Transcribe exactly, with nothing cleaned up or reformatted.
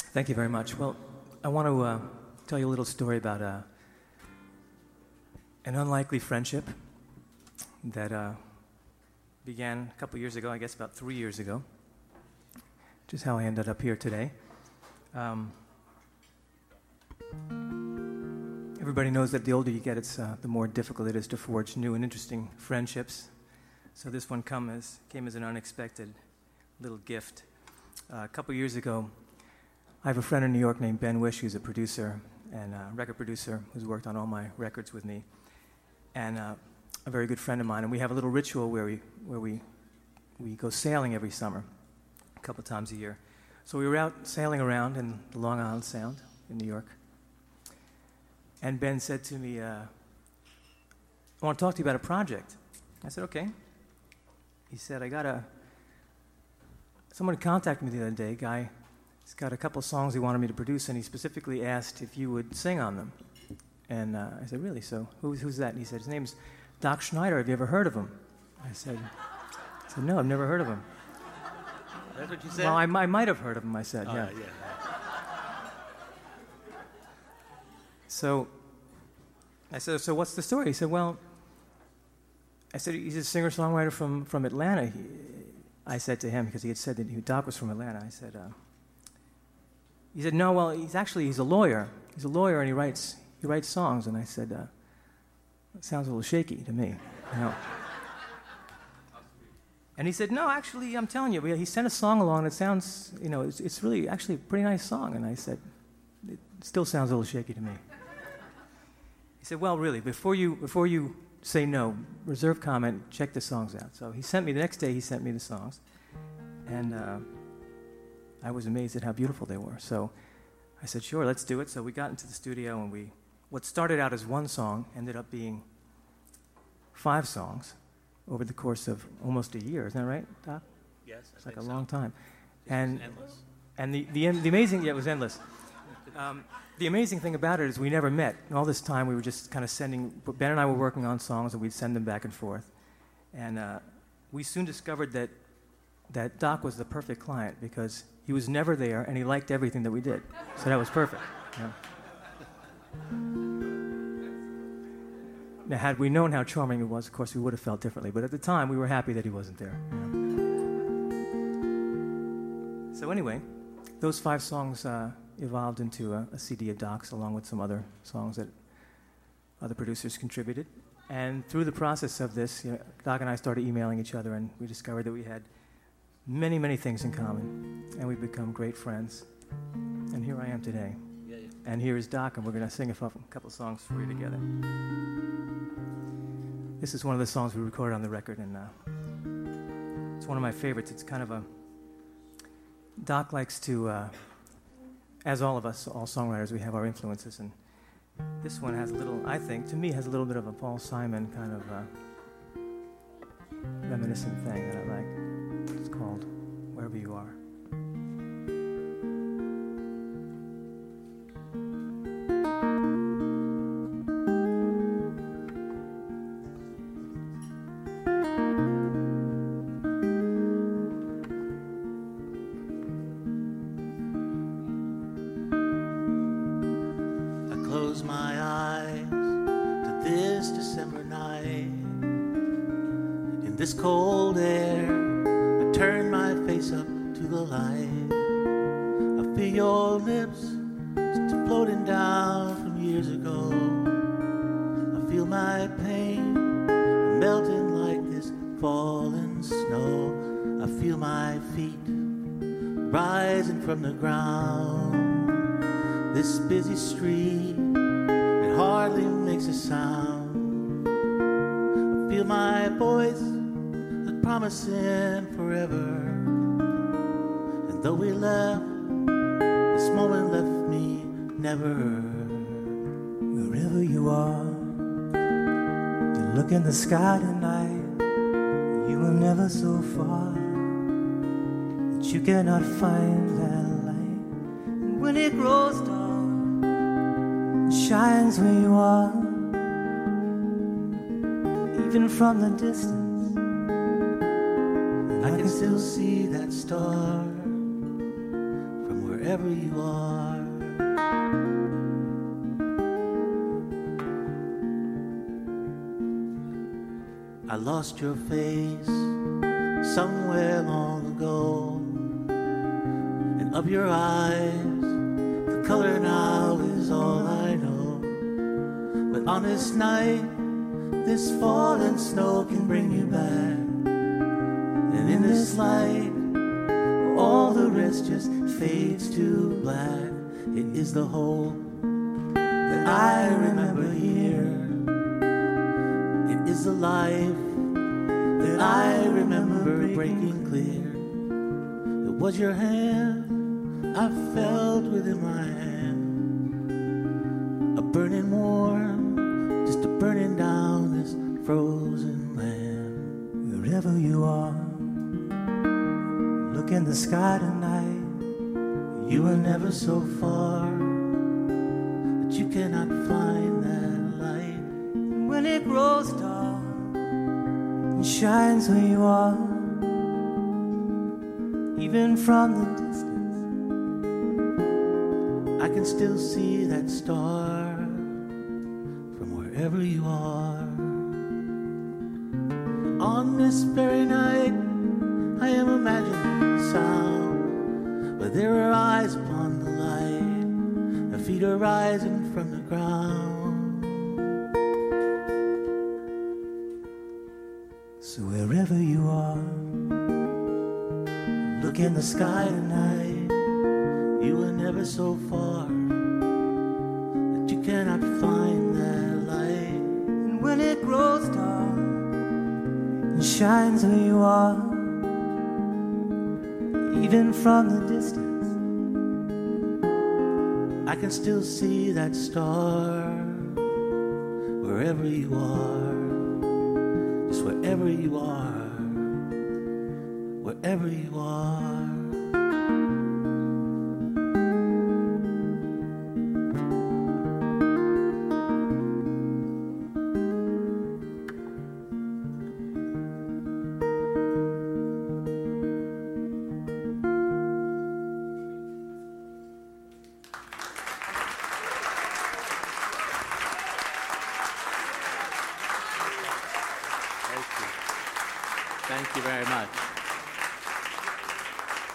Thank you very much. Well, I want to uh, tell you a little story about uh, an unlikely friendship that uh, began a couple years ago, I guess about three years ago, which is how I ended up here today. Um, everybody knows that the older you get, it's uh, the more difficult it is to forge new and interesting friendships. So this one come as, came as an unexpected little gift. Uh, a couple years ago, I have a friend in New York named Ben Wish, who's a producer and a record producer who's worked on all my records with me, and uh, a very good friend of mine. And we have a little ritual where we where we we go sailing every summer, a couple times a year. So we were out sailing around in the Long Island Sound in New York, and Ben said to me, uh, "I want to talk to you about a project." I said, "Okay." He said, "I got a someone contacted me the other day, a guy." He's got a couple songs he wanted me to produce, and he specifically asked if you would sing on them. And uh, I said, really? So who, who's that? And he said, his name's Doc Schneider. Have you ever heard of him? I said, I said no, I've never heard of him. That's what you said? Well, I, I might have heard of him, I said, oh, yeah. yeah. So I said, so what's the story? He said, well, I said, he's a singer-songwriter from, from Atlanta. He, I said to him, because he had said that he, Doc was from Atlanta, I said, uh, he said, no, well, he's actually, he's a lawyer. He's a lawyer, and he writes he writes songs. And I said, uh, that sounds a little shaky to me. You know? And he said, no, actually, I'm telling you, he sent a song along that sounds, you know, it's, it's really actually a pretty nice song. And I said, it still sounds a little shaky to me. He said, well, really, before you before you say no, reserve comment, check the songs out. So he sent me, the next day he sent me the songs. And uh, I was amazed at how beautiful they were. So I said, sure, let's do it. So we got into the studio, and we, what started out as one song ended up being five songs over the course of almost a year. Isn't that right, Doc? Yes, I It's like think a so. long time. Just And endless. and the, the, the amazing, yeah, it was endless. Um, the amazing thing about it is we never met. And all this time we were just kind of sending, Ben and I were working on songs, and we'd send them back and forth. And uh, we soon discovered that that Doc was the perfect client because he was never there, and he liked everything that we did. So that was perfect. Yeah. Now, had we known how charming he was, of course, we would have felt differently. But at the time, we were happy that he wasn't there. Yeah. So anyway, those five songs uh, evolved into a, a C D of Doc's, along with some other songs that other producers contributed. And through the process of this, you know, Doc and I started emailing each other, and we discovered that we had many, many things in common, and we've become great friends. And here I am today. Yeah, yeah. And here is Doc, and we're going to sing a f- couple songs for you together. This is one of the songs we recorded on the record, and uh, it's one of my favorites. It's kind of a... Doc likes to, uh, as all of us, all songwriters, we have our influences, and this one has a little, I think, to me, has a little bit of a Paul Simon kind of uh, reminiscent thing that I like. It's called Wherever You Are. I close my eyes to this December night. In this cold air, I turn my face up to the light. I feel your lips still floating down from years ago. I feel my pain melting like this falling snow. I feel my feet rising from the ground. This busy street, it hardly makes a sound. I feel my voice like promising forever. And though we left, this moment left me never. Wherever you are, you look in the sky tonight. You are never so far that you cannot find that light. And when it grows dark, it shines where you are, even from the distance. And I can still see that star from wherever wherever you are. I lost your face somewhere long ago, and of your eyes, the color now is all I know. But on this night, this falling snow can bring you back, and in this light, all the rest just fades to black. It is the hope that I remember here. It is the life that I remember breaking clear. It was your hand I felt within my hand, a burning warm, just a burning down this frozen land. Wherever you are, look in the sky tonight. You are never so far that you cannot find that light. And when it grows dark and shines where you are, even from the distance, I can still see that star from wherever you are. On this very night, I am imagining the sound, but there are eyes upon the light, the feet are rising from the ground. so wherever you are, Look in the sky tonight, you are never so far that you cannot find that light. and when it grows dark and shines where you are, even from the distance, I can still see that star wherever you are, just wherever you are, wherever you are. Thank you very much.